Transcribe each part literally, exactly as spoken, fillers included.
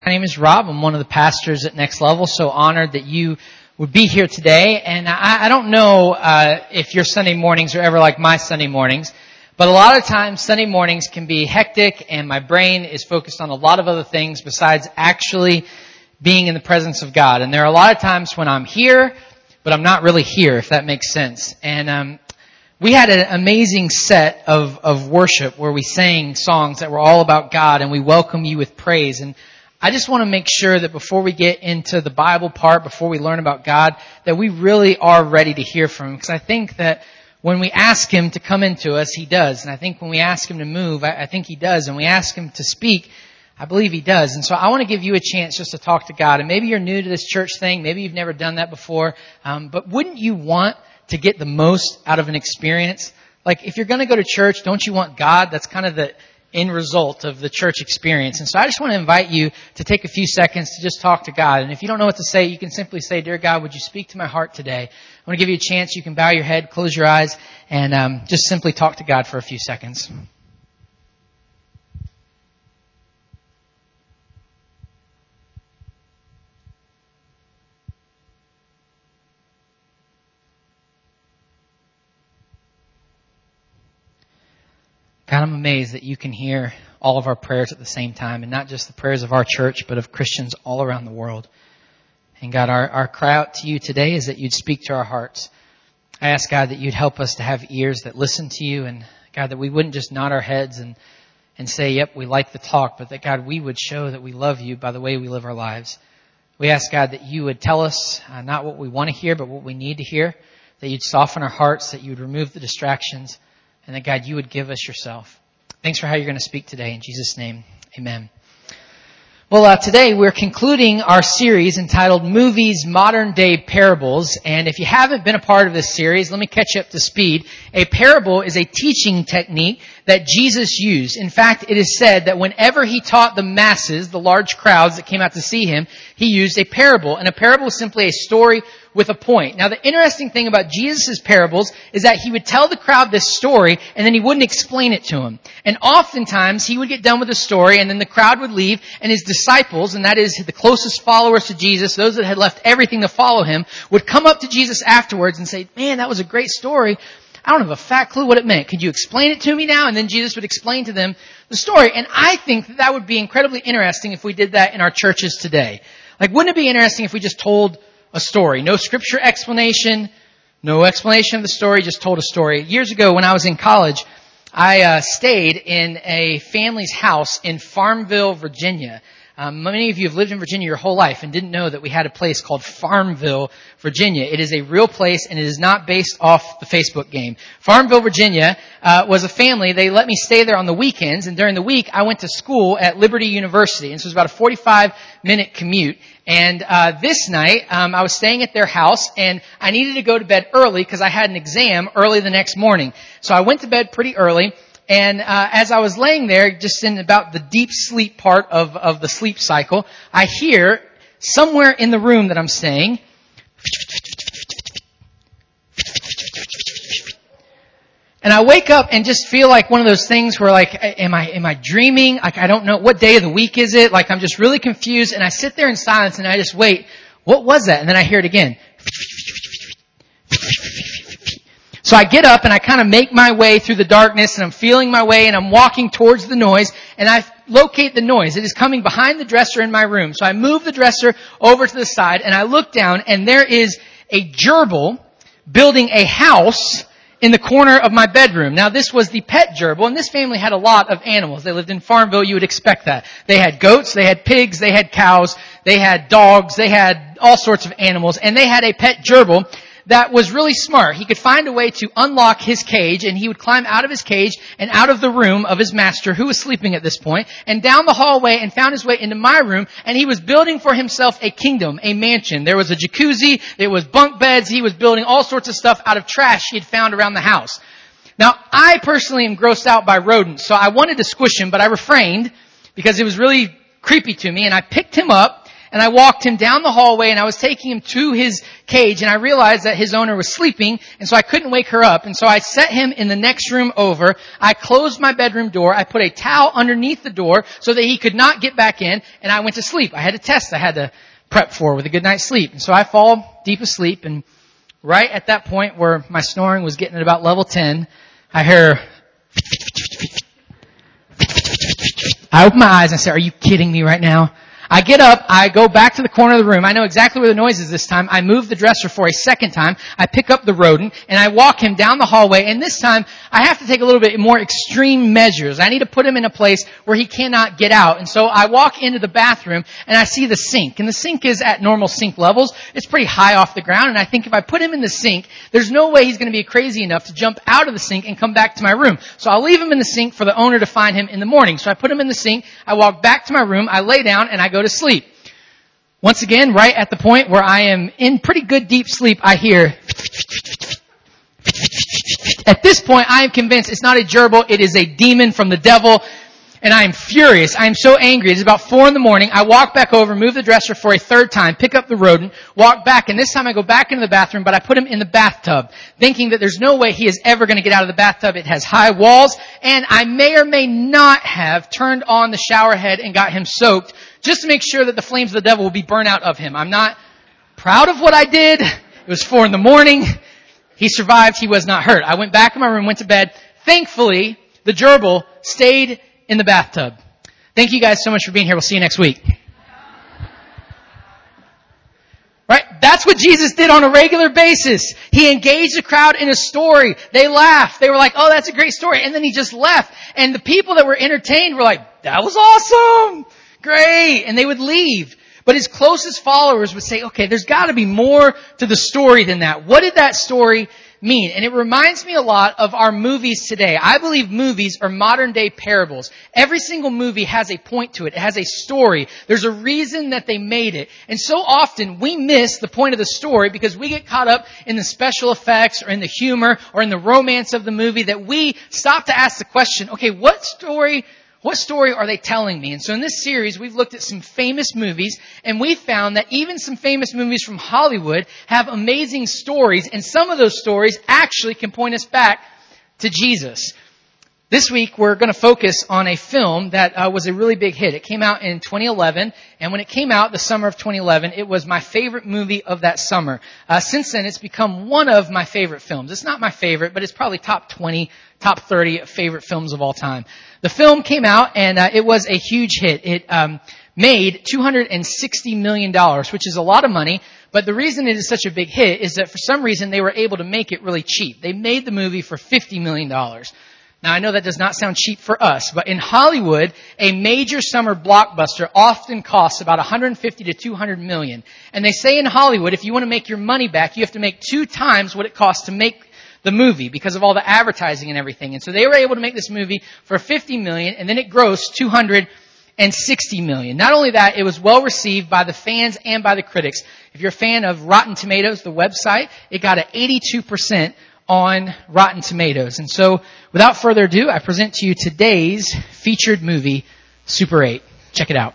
My name is Rob. I'm one of the pastors at Next Level. So honored that you would be here today. And I, I don't know uh, if your Sunday mornings are ever like my Sunday mornings, but a lot of times Sunday mornings can be hectic and my brain is focused on a lot of other things besides actually being in the presence of God. And there are a lot of times when I'm here, but I'm not really here, if that makes sense. And um, we had an amazing set of, of worship where we sang songs that were all about God and we welcome you with praise. And I just want to make sure that before we get into the Bible part, before we learn about God, that we really are ready to hear from Him. Because I think that when we ask Him to come into us, He does. And I think when we ask Him to move, I think He does. And we ask Him to speak, I believe He does. And so I want to give you a chance just to talk to God. And maybe you're new to this church thing. Maybe you've never done that before. Um, but wouldn't you want to get the most out of an experience? Like if you're going to go to church, don't you want God? That's kind of the end result of the church experience. And so I just want to invite you to take a few seconds to just talk to God. And if you don't know what to say, you can simply say, "Dear God, would you speak to my heart today?" I want to give you a chance. You can bow your head, close your eyes, and um, just simply talk to God for a few seconds. God, I'm amazed that you can hear all of our prayers at the same time, and not just the prayers of our church, but of Christians all around the world. And God, our, our cry out to you today is that you'd speak to our hearts. I ask, God, that you'd help us to have ears that listen to you, and God, that we wouldn't just nod our heads and, and say, yep, we like the talk, but that, God, we would show that we love you by the way we live our lives. We ask, God, that you would tell us uh, not what we want to hear, but what we need to hear, that you'd soften our hearts, that you would remove the distractions, and that, God, you would give us yourself. Thanks for how you're going to speak today. In Jesus' name, amen. Well, uh, today we're concluding our series entitled Movies, Modern Day Parables. And if you haven't been a part of this series, let me catch you up to speed. A parable is a teaching technique that Jesus used. In fact, it is said that whenever he taught the masses, the large crowds that came out to see him, he used a parable. And a parable is simply a story with a point. Now, the interesting thing about Jesus' parables is that he would tell the crowd this story and then he wouldn't explain it to them. And oftentimes he would get done with the story and then the crowd would leave and his disciples, and that is the closest followers to Jesus, those that had left everything to follow him, would come up to Jesus afterwards and say, "Man, that was a great story. I don't have a fat clue what it meant. Could you explain it to me now?" And then Jesus would explain to them the story. And I think that, that would be incredibly interesting if we did that in our churches today. Like, wouldn't it be interesting if we just told a story? No scripture explanation, no explanation of the story, just told a story. Years ago when I was in college, I uh, stayed in a family's house in Farmville, Virginia. Um, many of you have lived in Virginia your whole life and didn't know that we had a place called Farmville, Virginia. It is a real place and it is not based off the Facebook game. Farmville, Virginia uh, was a family. They let me stay there on the weekends, and during the week I went to school at Liberty University. And so it was about a forty-five minute commute. And uh this night um I was staying at their house and I needed to go to bed early because I had an exam early the next morning. So I went to bed pretty early. And uh, as I was laying there, just in about the deep sleep part of, of the sleep cycle, I hear somewhere in the room that I'm staying, and I wake up and just feel like one of those things where, like, am I am I dreaming? Like, I don't know, what day of the week is it? Like, I'm just really confused, and I sit there in silence and I just wait. What was that? And then I hear it again. So I get up and I kind of make my way through the darkness, and I'm feeling my way and I'm walking towards the noise, and I locate the noise. It is coming behind the dresser in my room. So I move the dresser over to the side and I look down, and there is a gerbil building a house in the corner of my bedroom. Now, this was the pet gerbil, and this family had a lot of animals. They lived in Farmville. You would expect that. They had goats, they had pigs, they had cows, they had dogs, they had all sorts of animals, and they had a pet gerbil that was really smart. He could find a way to unlock his cage, and he would climb out of his cage and out of the room of his master, who was sleeping at this point, and down the hallway and found his way into my room, and he was building for himself a kingdom, a mansion. There was a jacuzzi, there was bunk beds, he was building all sorts of stuff out of trash he had found around the house. Now, I personally am grossed out by rodents, so I wanted to squish him, but I refrained because it was really creepy to me, and I picked him up, and I walked him down the hallway, and I was taking him to his cage, and I realized that his owner was sleeping, and so I couldn't wake her up. And so I set him in the next room over. I closed my bedroom door. I put a towel underneath the door so that he could not get back in, and I went to sleep. I had a test I had to prep for with a good night's sleep. And so I fall deep asleep, and right at that point where my snoring was getting at about level ten, I hear, I open my eyes and I say, are you kidding me right now? I get up, I go back to the corner of the room. I know exactly where the noise is this time. I move the dresser for a second time. I pick up the rodent and I walk him down the hallway. And this time I have to take a little bit more extreme measures. I need to put him in a place where he cannot get out. And so I walk into the bathroom and I see the sink. And the sink is at normal sink levels. It's pretty high off the ground. And I think if I put him in the sink, there's no way he's going to be crazy enough to jump out of the sink and come back to my room. So I'll leave him in the sink for the owner to find him in the morning. So I put him in the sink. I walk back to my room. I lay down and I go to sleep. Once again, right at the point where I am in pretty good deep sleep, I hear. At this point, I am convinced it's not a gerbil, it is a demon from the devil. And I am furious. I am so angry. It's about four in the morning. I walk back over, move the dresser for a third time, pick up the rodent, walk back, and this time I go back into the bathroom, but I put him in the bathtub, thinking that there's no way he is ever going to get out of the bathtub. It has high walls, and I may or may not have turned on the shower head and got him soaked, just to make sure that the flames of the devil will be burned out of him. I'm not proud of what I did. It was four in the morning. He survived. He was not hurt. I went back in my room, went to bed. Thankfully, the gerbil stayed in the bathtub. Thank you guys so much for being here. We'll see you next week. Right? That's what Jesus did on a regular basis. He engaged the crowd in a story. They laughed. They were like, oh, that's a great story. And then he just left. And the people that were entertained were like, that was awesome. Great. And they would leave. But his closest followers would say, okay, there's got to be more to the story than that. What did that story mean? And it reminds me a lot of our movies today. I believe movies are modern day parables. Every single movie has a point to it. It has a story. There's a reason that they made it. And so often we miss the point of the story because we get caught up in the special effects or in the humor or in the romance of the movie that we stop to ask the question, okay, what story What story are they telling me? And so in this series, we've looked at some famous movies, and we found that even some famous movies from Hollywood have amazing stories, and some of those stories actually can point us back to Jesus. This week, we're going to focus on a film that uh, was a really big hit. It came out in twenty eleven, and when it came out the summer of twenty eleven, it was my favorite movie of that summer. Uh, since then, it's become one of my favorite films. It's not my favorite, but it's probably top twenty, top thirty favorite films of all time. The film came out, and uh, it was a huge hit. It um, made two hundred sixty million dollars, which is a lot of money. But the reason it is such a big hit is that for some reason they were able to make it really cheap. They made the movie for fifty million dollars. Now, I know that does not sound cheap for us, but in Hollywood, a major summer blockbuster often costs about one hundred fifty to two hundred million. And they say in Hollywood, if you want to make your money back, you have to make two times what it costs to make the movie because of all the advertising and everything. And so they were able to make this movie for fifty million, and then it grossed two hundred sixty million. Not only that, it was well received by the fans and by the critics. If you're a fan of Rotten Tomatoes, the website, it got an eighty-two percent on Rotten Tomatoes. And so, without further ado, I present to you today's featured movie, Super eight. Check it out.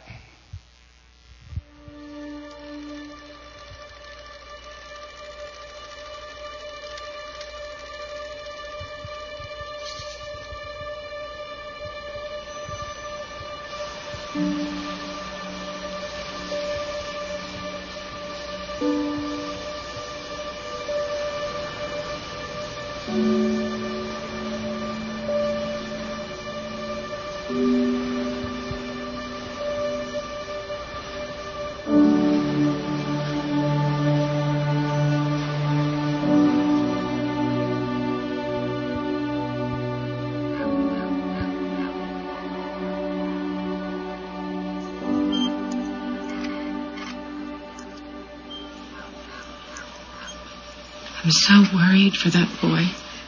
I'm so worried for that boy.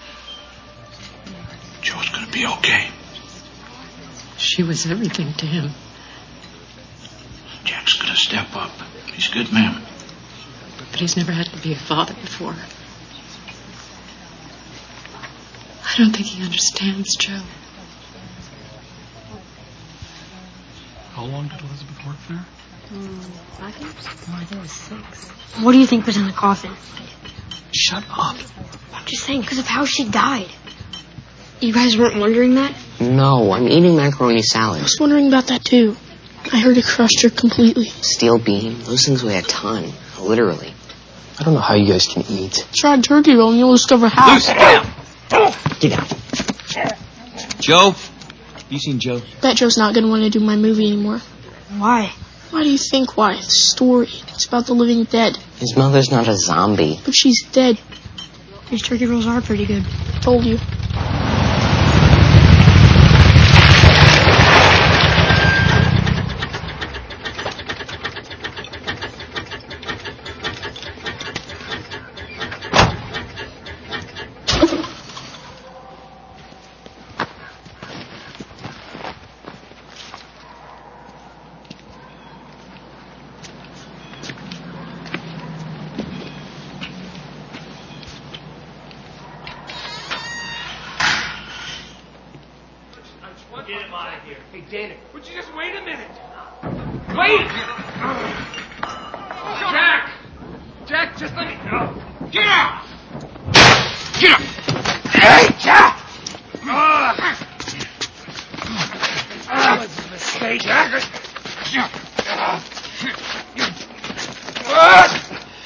Joe's gonna be okay. She was everything to him. Jack's gonna step up. He's a good man. But he's never had to be a father before. I don't think he understands Joe. How long did Elizabeth work there? Hmm, five years? Oh, I think it was six. What do you think was in the coffin? Shut up. I'm just saying, because of how she died. You guys weren't wondering that? No, I'm eating macaroni salad. I was wondering about that too. I heard it crushed her completely. Steel beam, those things weigh a ton. Literally. I don't know how you guys can eat. Try turkey roll and you'll discover how. Luce, get down! Get out. Joe? You seen Joe? Bet Joe's not going to want to do my movie anymore. Why? Why do you think why? The story. It's about the living dead. His mother's not a zombie. But she's dead. These turkey rolls are pretty good. Told you. Get him out of here. Hey, Dana, would you just wait a minute? Wait! Jack! Jack, just let me go. Get out! Get up! Hey, Jack! Uh, that was a mistake, Jack. Uh,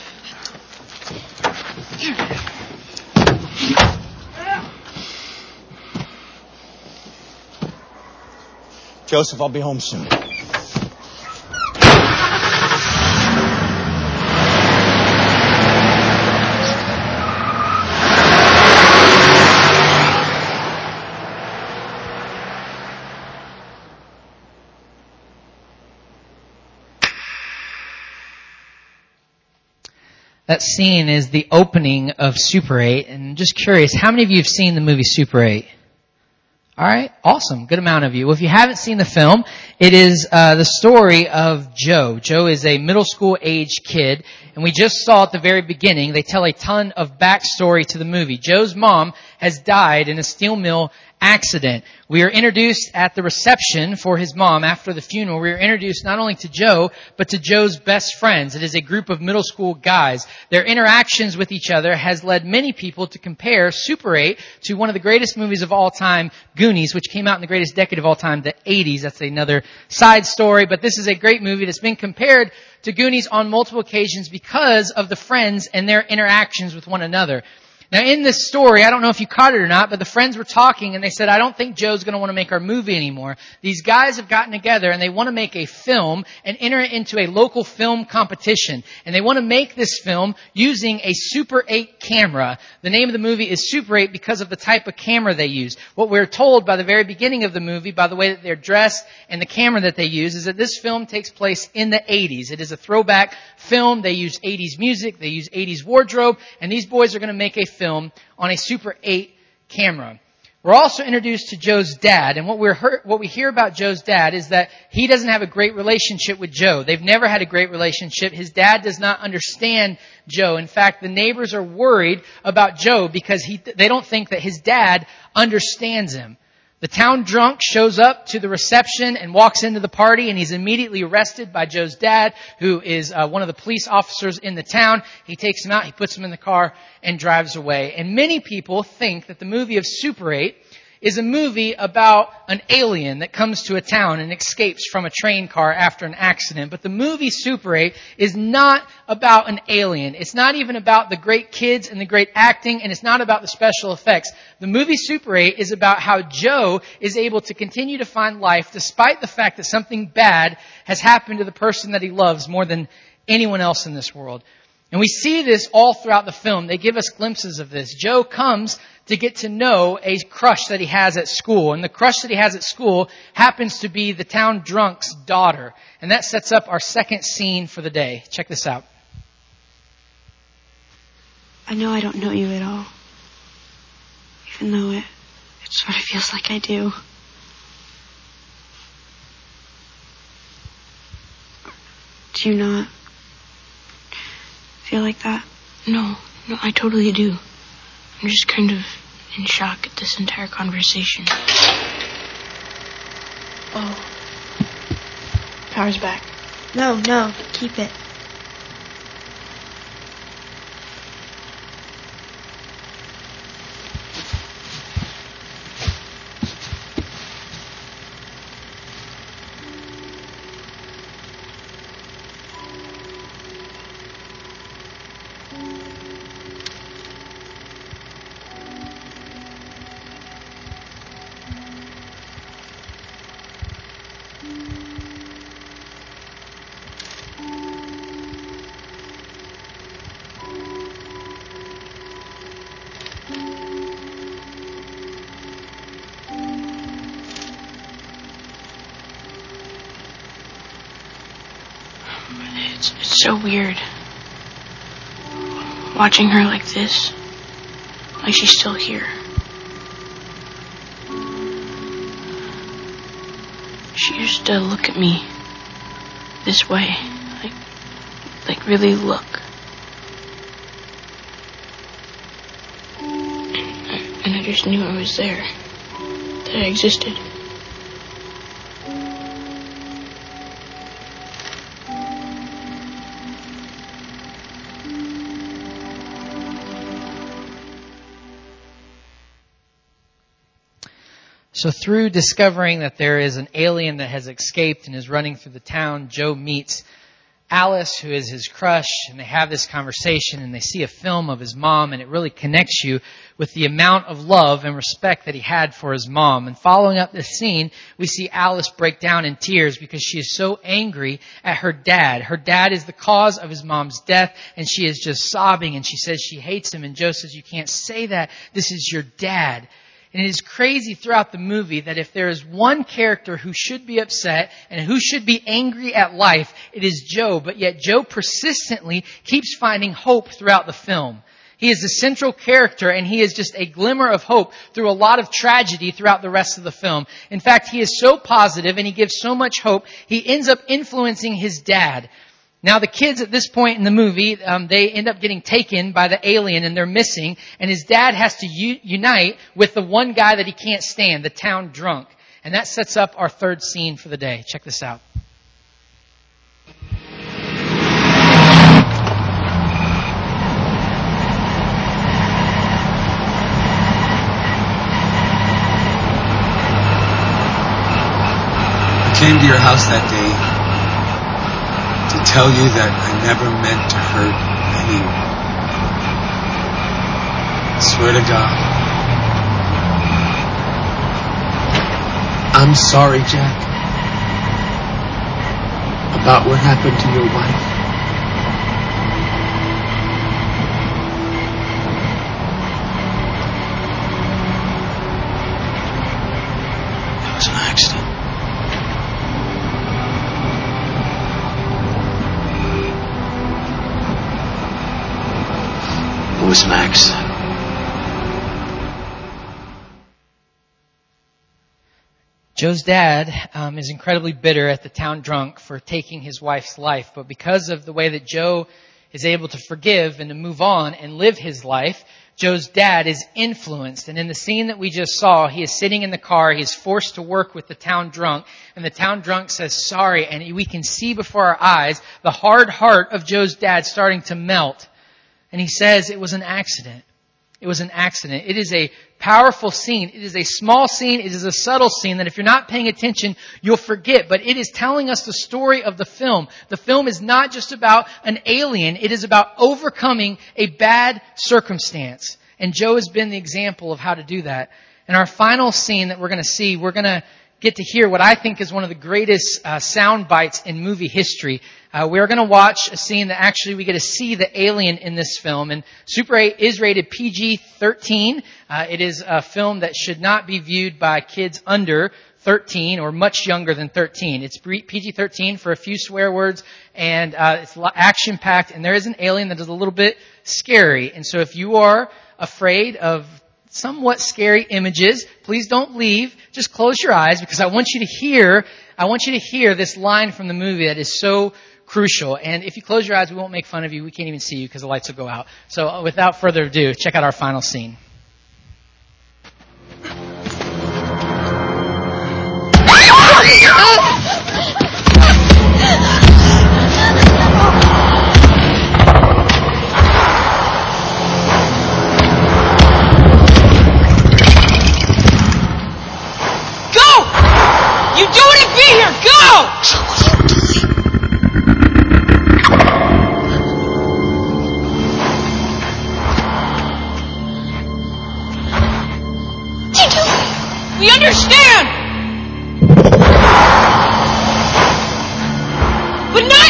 Joseph, I'll be home soon. That scene is the opening of Super eight, and I'm just curious, how many of you have seen the movie Super eight? All right, awesome, good amount of you. Well, if you haven't seen the film, it is uh, the story of Joe. Joe is a middle school age kid, and we just saw at the very beginning, they tell a ton of backstory to the movie. Joe's mom has died in a steel mill accident. We are introduced at the reception for his mom after the funeral. We are introduced not only to Joe, but to Joe's best friends. It is a group of middle school guys. Their interactions with each other has led many people to compare Super eight to one of the greatest movies of all time, Goonies, which came out in the greatest decade of all time, the eighties. That's another side story, but this is a great movie that's been compared to Goonies on multiple occasions because of the friends and their interactions with one another. Now, in this story, I don't know if you caught it or not, but the friends were talking and they said, I don't think Joe's going to want to make our movie anymore. These guys have gotten together and they want to make a film and enter it into a local film competition. And they want to make this film using a Super eight camera. The name of the movie is Super eight because of the type of camera they use. What we're told by the very beginning of the movie, by the way that they're dressed and the camera that they use, is that this film takes place in the eighties. It is a throwback film. They use eighties music. They use eighties wardrobe. And these boys are going to make a film film on a Super eight camera. We're also introduced to Joe's dad, and what we're heard, what we hear about Joe's dad is that he doesn't have a great relationship with Joe. They've never had a great relationship. His dad does not understand Joe. In fact, the neighbors are worried about Joe because he, they don't think that his dad understands him. The town drunk shows up to the reception and walks into the party, and he's immediately arrested by Joe's dad, who is uh, one of the police officers in the town. He takes him out, he puts him in the car, and drives away. And many people think that the movie of Super eight is a movie about an alien that comes to a town and escapes from a train car after an accident. But the movie Super eight is not about an alien. It's not even about the great kids and the great acting, and it's not about the special effects. The movie Super eight is about how Joe is able to continue to find life despite the fact that something bad has happened to the person that he loves more than anyone else in this world. And we see this all throughout the film. They give us glimpses of this. Joe comes to get to know a crush that he has at school. And the crush that he has at school happens to be the town drunk's daughter. And that sets up our second scene for the day. Check this out. I know I don't know you at all. Even though it, it sort of feels like I do. Do you not feel like that? No, no, I totally do. I'm just kind of in shock at this entire conversation. Oh. Power's back. No, no, keep it. It's, it's so weird. Watching her like this. Like she's still here. She used to look at me this way. Like, like really look. And I just knew I was there. That I existed. So through discovering that there is an alien that has escaped and is running through the town, Joe meets Alice, who is his crush, and they have this conversation and they see a film of his mom, and it really connects you with the amount of love and respect that he had for his mom. And following up this scene, we see Alice break down in tears because she is so angry at her dad. Her dad is the cause of his mom's death, and she is just sobbing, and she says she hates him, and Joe says, "You can't say that. This is your dad." And it is crazy throughout the movie that if there is one character who should be upset and who should be angry at life, it is Joe. But yet Joe persistently keeps finding hope throughout the film. He is the central character, and he is just a glimmer of hope through a lot of tragedy throughout the rest of the film. In fact, he is so positive and he gives so much hope, he ends up influencing his dad. Now, the kids at this point in the movie, um, they end up getting taken by the alien and they're missing. And his dad has to u- unite with the one guy that he can't stand, the town drunk. And that sets up our third scene for the day. Check this out. I came to your house that day to tell you that I never meant to hurt anyone. I swear to God. I'm sorry, Jack, about what happened to your wife. It was an accident. It was an accident. Joe's dad um, is incredibly bitter at the town drunk for taking his wife's life. But because of the way that Joe is able to forgive and to move on and live his life, Joe's dad is influenced. And in the scene that we just saw, he is sitting in the car. He is forced to work with the town drunk. And the town drunk says sorry. And we can see before our eyes the hard heart of Joe's dad starting to melt. And he says it was an accident. It was an accident. It is a powerful scene. It is a small scene. It is a subtle scene that if you're not paying attention, you'll forget. But it is telling us the story of the film. The film is not just about an alien. It is about overcoming a bad circumstance. And Joe has been the example of how to do that. In our final scene that we're going to see, we're going to get to hear what I think is one of the greatest uh, sound bites in movie history. Uh, we're going to watch a scene that actually we get to see the alien in this film. And Super eight is rated P G thirteen. Uh, it is a film that should not be viewed by kids under thirteen or much younger than thirteen. It's P G thirteen for a few swear words, and uh, it's action-packed, and there is an alien that is a little bit scary. And so if you are afraid of somewhat scary images, please don't leave. Just close your eyes, because I want you to hear, I want you to hear this line from the movie that is so crucial. And if you close your eyes, we won't make fun of you. We can't even see you because the lights will go out. So without further ado, check out our final scene.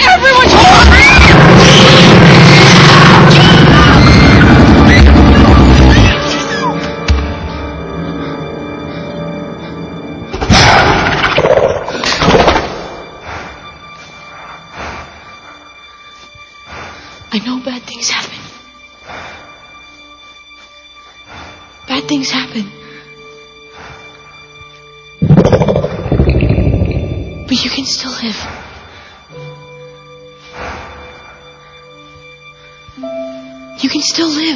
Everyone's horrible! I know bad things happen. Bad things happen. But you can still live. You can still live.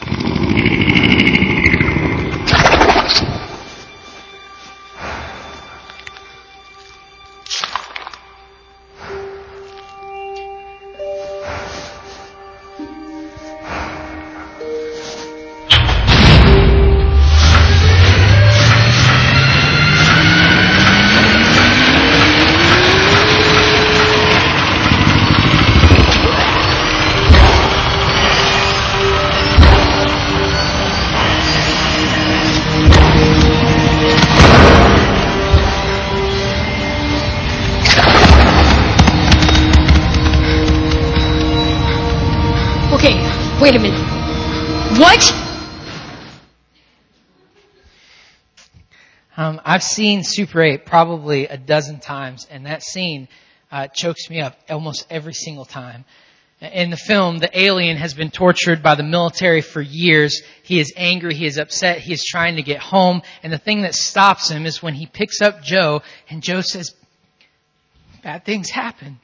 Okay, wait a minute. What? Um, I've seen Super eight probably a dozen times, and that scene uh, chokes me up almost every single time. In the film, the alien has been tortured by the military for years. He is angry, he is upset, he is trying to get home, and the thing that stops him is when he picks up Joe, and Joe says, "Bad things happen.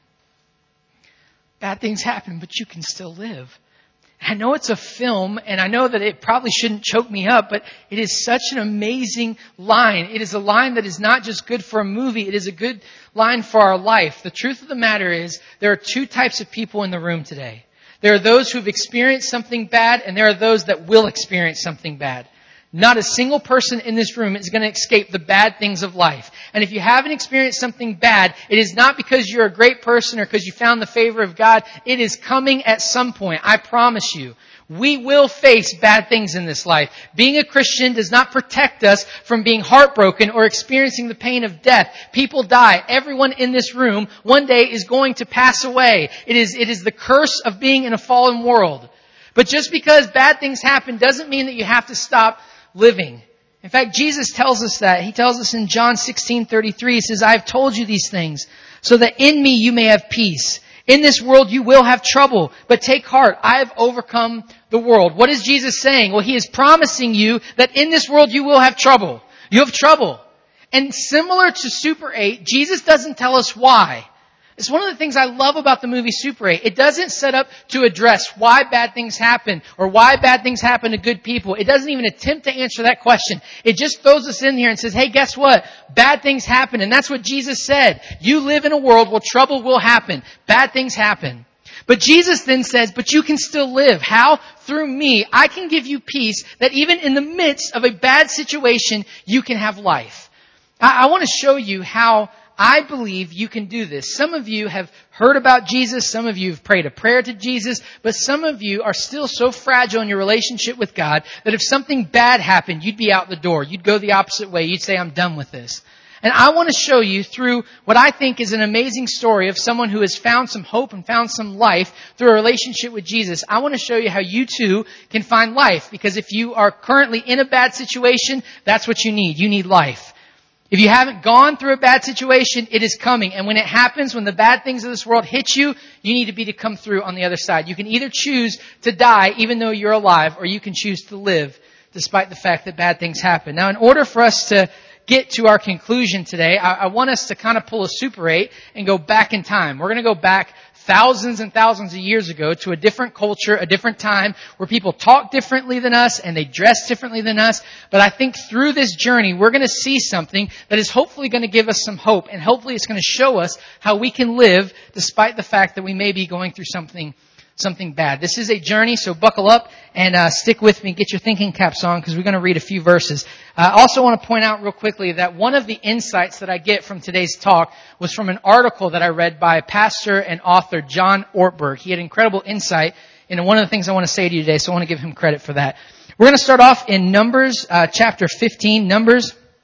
Bad things happen, but you can still live." I know it's a film, and I know that it probably shouldn't choke me up, but it is such an amazing line. It is a line that is not just good for a movie, it is a good line for our life. The truth of the matter is, there are two types of people in the room today. There are those who've experienced something bad, and there are those that will experience something bad. Not a single person in this room is going to escape the bad things of life. And if you haven't experienced something bad, it is not because you're a great person or because you found the favor of God. It is coming at some point. I promise you. We will face bad things in this life. Being a Christian does not protect us from being heartbroken or experiencing the pain of death. People die. Everyone in this room one day is going to pass away. It is, it is the curse of being in a fallen world. But just because bad things happen doesn't mean that you have to stop living. In fact, Jesus tells us that. He tells us in John sixteen thirty-three, he says, "I have told you these things so that in me you may have peace. In this world you will have trouble, but take heart, I have overcome the world." What is Jesus saying? Well, he is promising you that in this world you will have trouble. You have trouble. And similar to Super eight, Jesus doesn't tell us why. It's one of the things I love about the movie Super eight. It doesn't set up to address why bad things happen or why bad things happen to good people. It doesn't even attempt to answer that question. It just throws us in here and says, hey, guess what? Bad things happen. And that's what Jesus said. You live in a world where trouble will happen. Bad things happen. But Jesus then says, but you can still live. How? Through me. I can give you peace that even in the midst of a bad situation, you can have life. I, I want to show you how I believe you can do this. Some of you have heard about Jesus. Some of you have prayed a prayer to Jesus. But some of you are still so fragile in your relationship with God that if something bad happened, you'd be out the door. You'd go the opposite way. You'd say, I'm done with this. And I want to show you through what I think is an amazing story of someone who has found some hope and found some life through a relationship with Jesus. I want to show you how you too can find life. Because if you are currently in a bad situation, that's what you need. You need life. If you haven't gone through a bad situation, it is coming. And when it happens, when the bad things of this world hit you, you need to be to come through on the other side. You can either choose to die even though you're alive, or you can choose to live despite the fact that bad things happen. Now, in order for us to get to our conclusion today, I, I want us to kind of pull a Super eight and go back in time. We're going to go back thousands and thousands of years ago to a different culture, a different time where people talk differently than us and they dress differently than us. But I think through this journey, we're going to see something that is hopefully going to give us some hope, and hopefully it's going to show us how we can live despite the fact that we may be going through something something bad. This is a journey, so buckle up and uh, stick with me. Get your thinking caps on because we're going to read a few verses. I uh, also want to point out real quickly that one of the insights that I get from today's talk was from an article that I read by pastor and author John Ortberg. He had incredible insight into one of the things I want to say to you today, so I want to give him credit for that. We're going to start off in Numbers uh, chapter fifteen. Numbers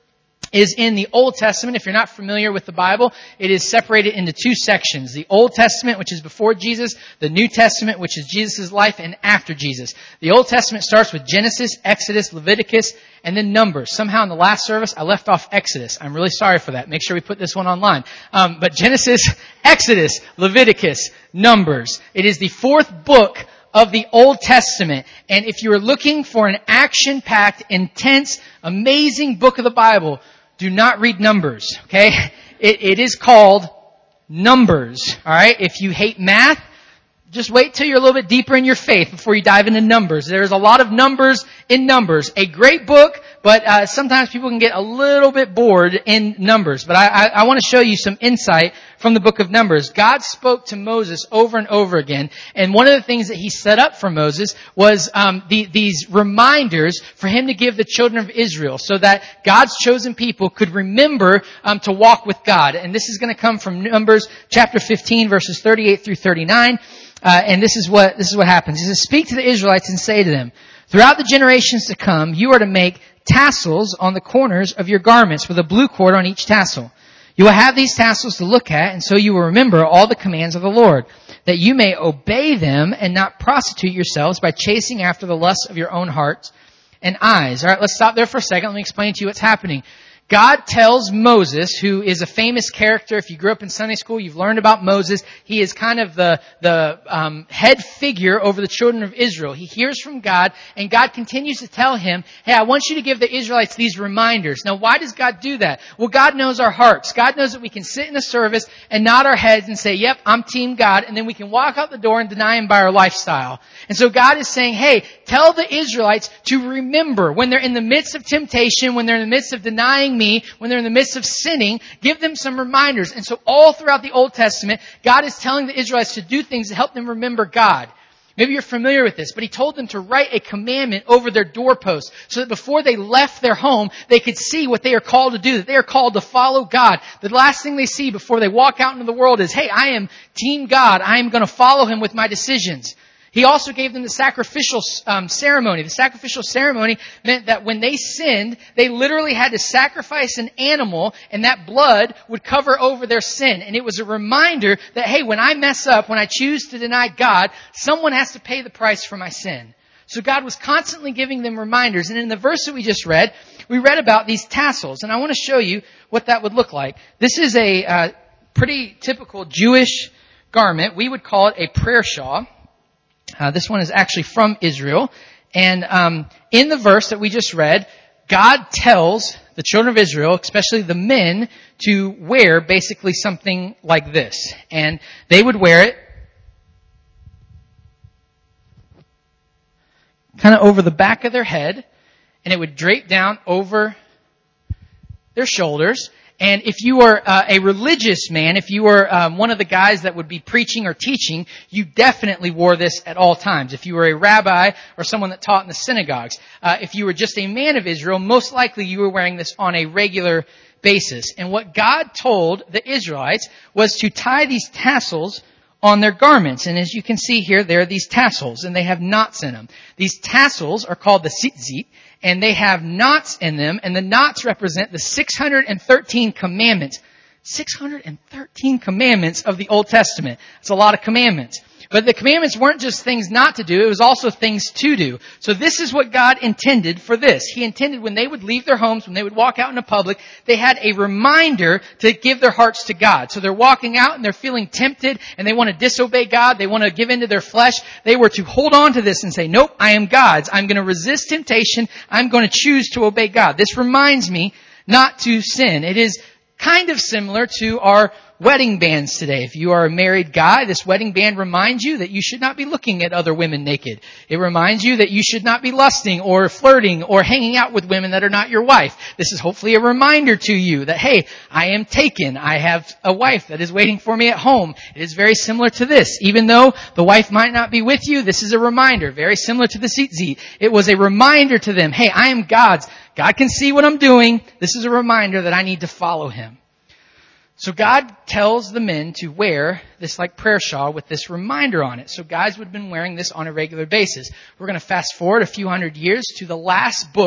is in the Old Testament. If you're not familiar with the Bible, it is separated into two sections. The Old Testament, which is before Jesus, the New Testament, which is Jesus' life and after Jesus. The Old Testament starts with Genesis, Exodus, Leviticus, and then Numbers. Somehow in the last service, I left off Exodus. I'm really sorry for that. Make sure we put this one online. Um, but Genesis, Exodus, Leviticus, Numbers. It is the fourth book of the Old Testament. And if you are looking for an action-packed, intense, amazing book of the Bible, do not read Numbers, okay? It, it is called Numbers, alright? If you hate math, just wait till you're a little bit deeper in your faith before you dive into Numbers. There's a lot of numbers in Numbers. A great book, but uh, sometimes people can get a little bit bored in Numbers. But I, I, I want to show you some insight from the book of Numbers. God spoke to Moses over and over again, and one of the things that he set up for Moses was um, the, these reminders for him to give the children of Israel so that God's chosen people could remember um, to walk with God. And this is going to come from Numbers chapter fifteen, verses thirty-eight through thirty-nine. Uh, and this is what, this is what happens. He says, "Speak to the Israelites and say to them, throughout the generations to come, you are to make tassels on the corners of your garments with a blue cord on each tassel. You will have these tassels to look at, and so you will remember all the commands of the Lord, that you may obey them and not prostitute yourselves by chasing after the lusts of your own hearts and eyes." All right, let's stop there for a second. Let me explain to you what's happening. God tells Moses, who is a famous character. If you grew up in Sunday school, you've learned about Moses. He is kind of the the um, head figure over the children of Israel. He hears from God, and God continues to tell him, hey, I want you to give the Israelites these reminders. Now, why does God do that? Well, God knows our hearts. God knows that we can sit in a service and nod our heads and say, yep, I'm Team God, and then we can walk out the door and deny Him by our lifestyle. And so God is saying, hey, tell the Israelites to remember when they're in the midst of temptation, when they're in the midst of denying me, when they're in the midst of sinning, give them some reminders. And so all throughout the Old Testament, God is telling the Israelites to do things to help them remember God. Maybe you're familiar with this, but He told them to write a commandment over their doorposts so that before they left their home, they could see what they are called to do, that they are called to follow God. The last thing they see before they walk out into the world is, hey, I am Team God. I am going to follow Him with my decisions. He also gave them the sacrificial um, ceremony. The sacrificial ceremony meant that when they sinned, they literally had to sacrifice an animal, and that blood would cover over their sin. And it was a reminder that, hey, when I mess up, when I choose to deny God, someone has to pay the price for my sin. So God was constantly giving them reminders. And in the verse that we just read, we read about these tassels. And I want to show you what that would look like. This is a uh, pretty typical Jewish garment. We would call it a prayer shawl. Uh, this one is actually from Israel. And um, in the verse that we just read, God tells the children of Israel, especially the men, to wear basically something like this. And they would wear it kind of over the back of their head, and it would drape down over their shoulders. And if you were uh, a religious man, if you were um, one of the guys that would be preaching or teaching, you definitely wore this at all times. If you were a rabbi or someone that taught in the synagogues, uh, if you were just a man of Israel, most likely you were wearing this on a regular basis. And what God told the Israelites was to tie these tassels on their garments. And as you can see here, there are these tassels, and they have knots in them. These tassels are called the tzitzit, and they have knots in them, and the knots represent the six hundred thirteen commandments. six hundred thirteen commandments of the Old Testament. It's a lot of commandments. But the commandments weren't just things not to do, it was also things to do. So this is what God intended for this. He intended when they would leave their homes, when they would walk out into public, they had a reminder to give their hearts to God. So they're walking out and they're feeling tempted and they want to disobey God, they want to give into their flesh. They were to hold on to this and say, nope, I am God's. I'm going to resist temptation. I'm going to choose to obey God. This reminds me not to sin. It is kind of similar to our wedding bands today. If you are a married guy, this wedding band reminds you that you should not be looking at other women naked. It reminds you that you should not be lusting or flirting or hanging out with women that are not your wife. This is hopefully a reminder to you that, hey, I am taken. I have a wife that is waiting for me at home. It is very similar to this. Even though the wife might not be with you, this is a reminder, very similar to the tzitzit. It was a reminder to them, hey, I am God's. God can see what I'm doing. This is a reminder that I need to follow Him. So God tells the men to wear this like prayer shawl with this reminder on it. So guys would have been wearing this on a regular basis. We're going to fast forward a few hundred years to the last book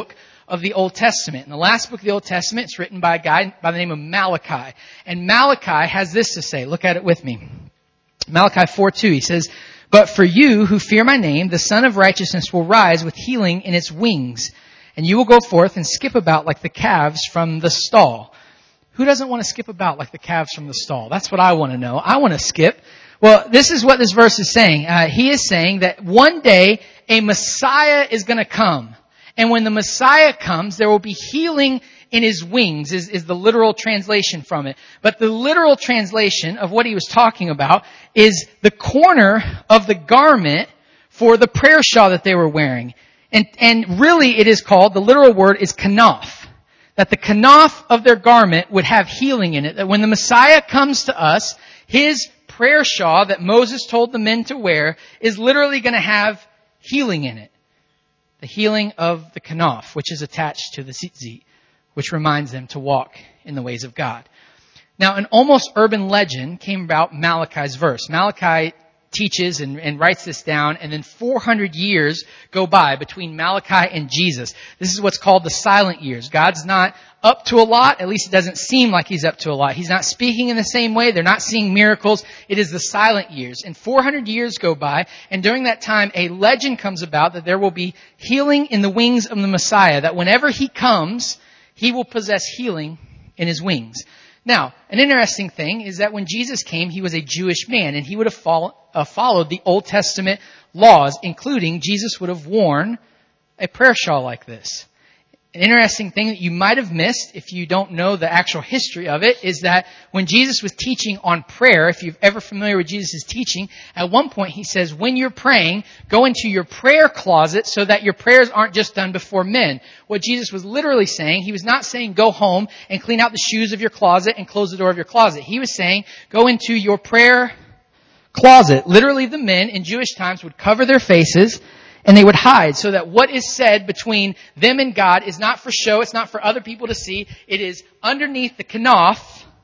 of the Old Testament. And the last book of the Old Testament is written by a guy by the name of Malachi. And Malachi has this to say. Look at it with me. Malachi four two, he says, "But for you who fear my name, the Son of Righteousness will rise with healing in its wings, and you will go forth and skip about like the calves from the stall." Who doesn't want to skip about like the calves from the stall? That's what I want to know. I want to skip. Well, this is what this verse is saying. Uh, he is saying that one day a Messiah is going to come. And when the Messiah comes, there will be healing in his wings, is, is the literal translation from it. But the literal translation of what he was talking about is the corner of the garment for the prayer shawl that they were wearing. And, and really it is called, the literal word is kanaf. That the kanaf of their garment would have healing in it. That when the Messiah comes to us, his prayer shawl that Moses told the men to wear is literally going to have healing in it. The healing of the kanaf, which is attached to the tzitzit, which reminds them to walk in the ways of God. Now, an almost urban legend came about Malachi's verse. Malachi teaches and, and writes this down, and then four hundred years go by between Malachi and Jesus. This is what's called the silent years. God's not up to a lot, at least it doesn't seem like he's up to a lot. He's not speaking in the same way. They're not seeing miracles. It is the silent years. And four hundred years go by, and during that time, a legend comes about that there will be healing in the wings of the Messiah, that whenever he comes, he will possess healing in his wings. Now, an interesting thing is that when Jesus came, he was a Jewish man, and he would have follow, uh, followed the Old Testament laws, including Jesus would have worn a prayer shawl like this. An interesting thing that you might have missed if you don't know the actual history of it is that when Jesus was teaching on prayer, if you're ever familiar with Jesus' teaching, at one point he says, when you're praying, go into your prayer closet so that your prayers aren't just done before men. What Jesus was literally saying, he was not saying go home and clean out the shoes of your closet and close the door of your closet. He was saying go into your prayer closet. Literally the men in Jewish times would cover their faces and they would hide so that what is said between them and God is not for show. It's not for other people to see. It is underneath the kanaf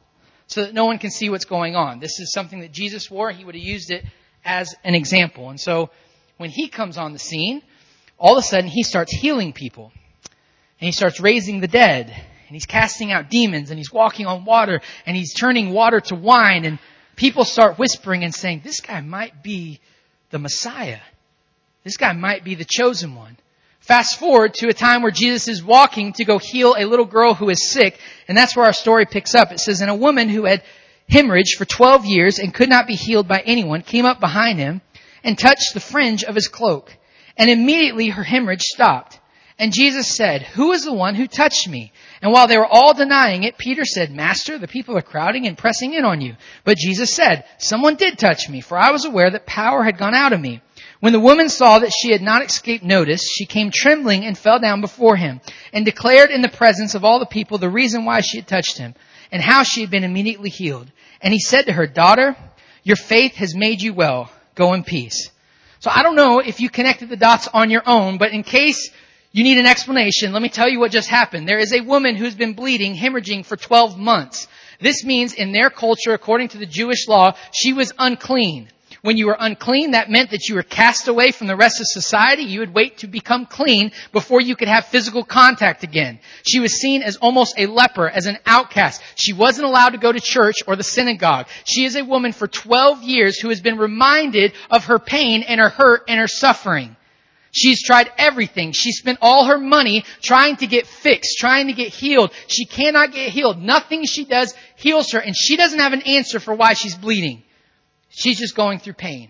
so that no one can see what's going on. This is something that Jesus wore. He would have used it as an example. And so when he comes on the scene, all of a sudden he starts healing people. And he starts raising the dead. And he's casting out demons. And he's walking on water. And he's turning water to wine. And people start whispering and saying, this guy might be the Messiah. This guy might be the chosen one. Fast forward to a time where Jesus is walking to go heal a little girl who is sick. And that's where our story picks up. It says, and a woman who had hemorrhage for twelve years and could not be healed by anyone came up behind him and touched the fringe of his cloak. And immediately her hemorrhage stopped. And Jesus said, who is the one who touched me? And while they were all denying it, Peter said, Master, the people are crowding and pressing in on you. But Jesus said, someone did touch me, for I was aware that power had gone out of me. When the woman saw that she had not escaped notice, she came trembling and fell down before him and declared in the presence of all the people the reason why she had touched him and how she had been immediately healed. And he said to her, daughter, your faith has made you well. Go in peace. So I don't know if you connected the dots on your own, but in case you need an explanation, let me tell you what just happened. There is a woman who's been bleeding, hemorrhaging for twelve months. This means in their culture, according to the Jewish law, she was unclean. When you were unclean, that meant that you were cast away from the rest of society. You would wait to become clean before you could have physical contact again. She was seen as almost a leper, as an outcast. She wasn't allowed to go to church or the synagogue. She is a woman for twelve years who has been reminded of her pain and her hurt and her suffering. She's tried everything. She spent all her money trying to get fixed, trying to get healed. She cannot get healed. Nothing she does heals her, and she doesn't have an answer for why she's bleeding. She's just going through pain.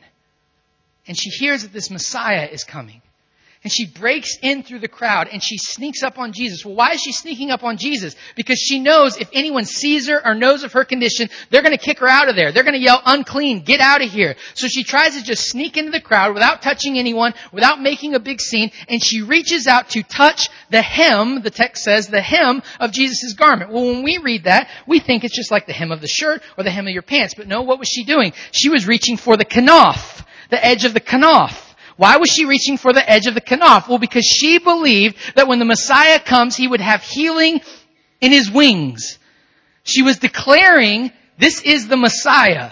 And she hears that this Messiah is coming. And she breaks in through the crowd and she sneaks up on Jesus. Well, why is she sneaking up on Jesus? Because she knows if anyone sees her or knows of her condition, they're going to kick her out of there. They're going to yell, unclean, get out of here. So she tries to just sneak into the crowd without touching anyone, without making a big scene. And she reaches out to touch the hem, the text says, the hem of Jesus' garment. Well, when we read that, we think it's just like the hem of the shirt or the hem of your pants. But no, what was she doing? She was reaching for the kanaf, the edge of the kanaf. Why was she reaching for the edge of the kanaf? Well, because she believed that when the Messiah comes, he would have healing in his wings. She was declaring, this is the Messiah.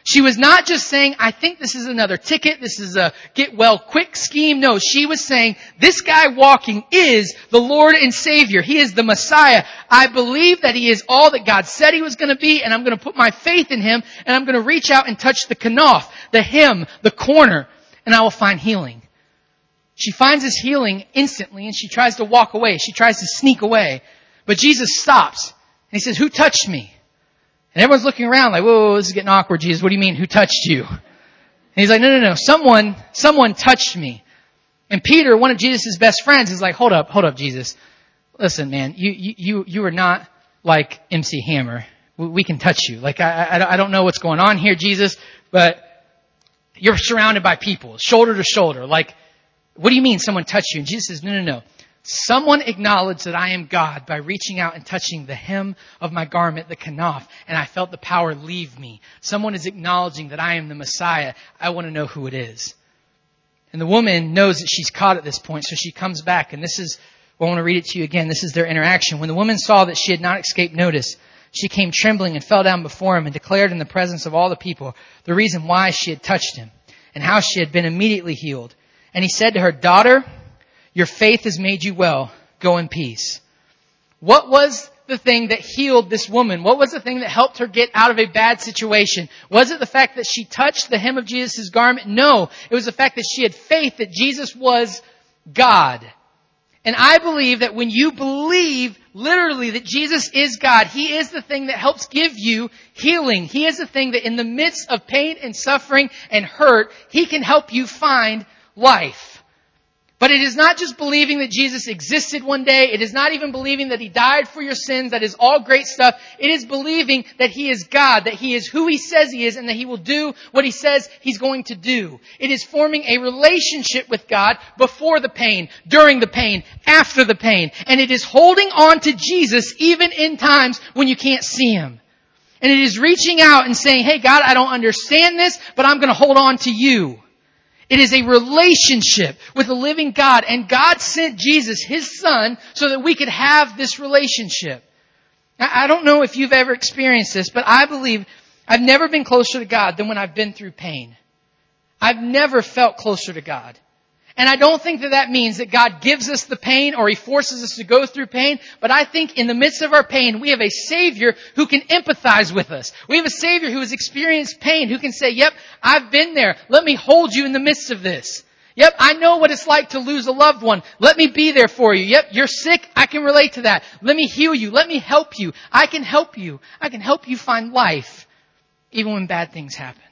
She was not just saying, I think this is another ticket, this is a get well quick scheme. No, she was saying, this guy walking is the Lord and Savior. He is the Messiah. I believe that He is all that God said He was going to be, and I'm going to put my faith in Him, and I'm going to reach out and touch the kanaf, the hem, the corner, and I will find healing. She finds this healing instantly, and she tries to walk away. She tries to sneak away. But Jesus stops, and He says, who touched me? And everyone's looking around like, whoa, whoa, this is getting awkward, Jesus. What do you mean, who touched you? And He's like, no, no, no. Someone, someone touched me. And Peter, one of Jesus' best friends, is like, hold up, hold up, Jesus. Listen, man, you, you, you, you are not like M C Hammer. We, we can touch you. Like, I, I, I don't know what's going on here, Jesus, but you're surrounded by people, shoulder to shoulder. Like, what do you mean someone touched you? And Jesus says, no, no, no. Someone acknowledged that I am God by reaching out and touching the hem of my garment, the kanaf, and I felt the power leave me. Someone is acknowledging that I am the Messiah. I want to know who it is. And the woman knows that she's caught at this point, so she comes back, and this is, well, I want to read it to you again. This is their interaction. When the woman saw that she had not escaped notice, she came trembling and fell down before Him and declared in the presence of all the people the reason why she had touched Him and how she had been immediately healed. And He said to her, daughter, your faith has made you well. Go in peace. What was the thing that healed this woman? What was the thing that helped her get out of a bad situation? Was it the fact that she touched the hem of Jesus' garment? No. It was the fact that she had faith that Jesus was God. And I believe that when you believe literally that Jesus is God, He is the thing that helps give you healing. He is the thing that in the midst of pain and suffering and hurt, He can help you find life. But it is not just believing that Jesus existed one day. It is not even believing that He died for your sins. That is all great stuff. It is believing that He is God, that He is who He says He is, and that He will do what He says He's going to do. It is forming a relationship with God before the pain, during the pain, after the pain. And it is holding on to Jesus even in times when you can't see Him. And it is reaching out and saying, hey God, I don't understand this, but I'm going to hold on to You. It is a relationship with the living God. And God sent Jesus, His Son, so that we could have this relationship. Now, I don't know if you've ever experienced this, but I believe I've never been closer to God than when I've been through pain. I've never felt closer to God. And I don't think that that means that God gives us the pain or He forces us to go through pain. But I think in the midst of our pain, we have a Savior who can empathize with us. We have a Savior who has experienced pain, who can say, yep, I've been there. Let me hold you in the midst of this. Yep, I know what it's like to lose a loved one. Let me be there for you. Yep, you're sick. I can relate to that. Let me heal you. Let me help you. I can help you. I can help you find life even when bad things happen.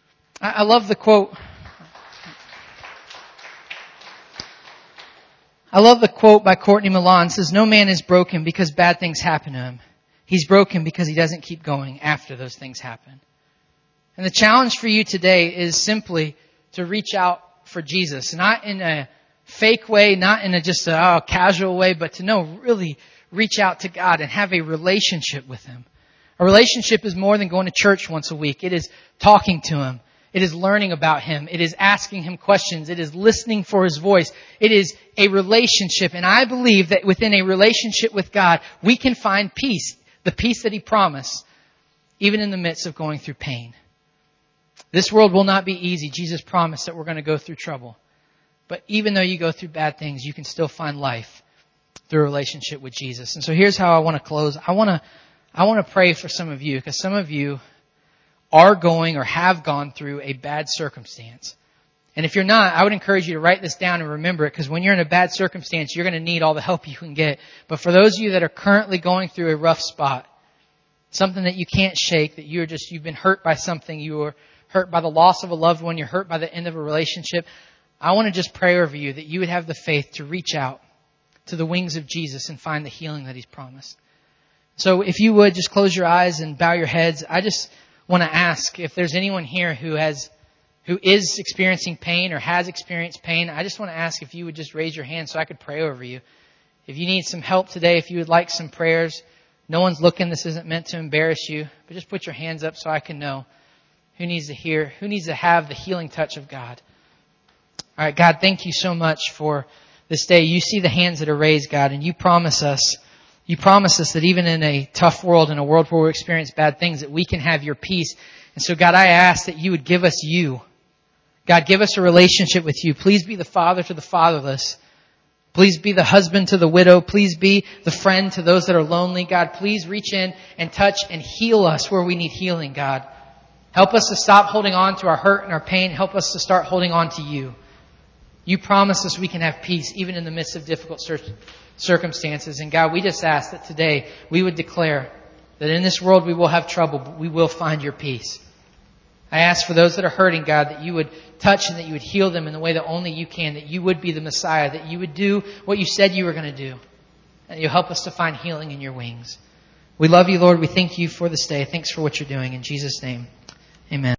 I, I love the quote. I love the quote by Courtney Milan. It says, no man is broken because bad things happen to him. He's broken because he doesn't keep going after those things happen. And the challenge for you today is simply to reach out for Jesus. Not in a fake way, not in a just a oh, casual way, but to know, really reach out to God and have a relationship with Him. A relationship is more than going to church once a week. It is talking to Him. It is learning about Him. It is asking Him questions. It is listening for His voice. It is a relationship. And I believe that within a relationship with God, we can find peace. The peace that He promised, even in the midst of going through pain. This world will not be easy. Jesus promised that we're going to go through trouble. But even though you go through bad things, you can still find life through a relationship with Jesus. And so here's how I want to close. I want to, I want to pray for some of you, because some of you are going or have gone through a bad circumstance. And if you're not, I would encourage you to write this down and remember it, because when you're in a bad circumstance, you're going to need all the help you can get. But for those of you that are currently going through a rough spot, something that you can't shake, that you're just, you've been hurt by something, you were hurt by the loss of a loved one, you're hurt by the end of a relationship, I want to just pray over you that you would have the faith to reach out to the wings of Jesus and find the healing that He's promised. So if you would, just close your eyes and bow your heads. I just want to ask if there's anyone here who has, who is experiencing pain or has experienced pain. I just want to ask if you would just raise your hand so I could pray over you. If you need some help today, if you would like some prayers, no one's looking. This isn't meant to embarrass you, but just put your hands up so I can know who needs to hear, who needs to have the healing touch of God. All right, God, thank you so much for this day. You see the hands that are raised, God, and you promise us You promise us that even in a tough world, in a world where we experience bad things, that we can have your peace And so, God, I ask that you would give us you. God, give us a relationship with you. Please be the father to the fatherless. Please be the husband to the widow. Please be the friend to those that are lonely. God, please reach in and touch and heal us where we need healing, God. Help us to stop holding on to our hurt and our pain. Help us to start holding on to you. You promise us we can have peace even in the midst of difficult circumstances. And God, we just ask that today we would declare that in this world we will have trouble, but we will find your peace. I ask for those that are hurting, God, that you would touch and that you would heal them in the way that only you can, that you would be the Messiah, that you would do what you said you were going to do, and you'll help us to find healing in your wings. We love you, Lord. We thank you for this day. Thanks for what you're doing. In Jesus' name, amen.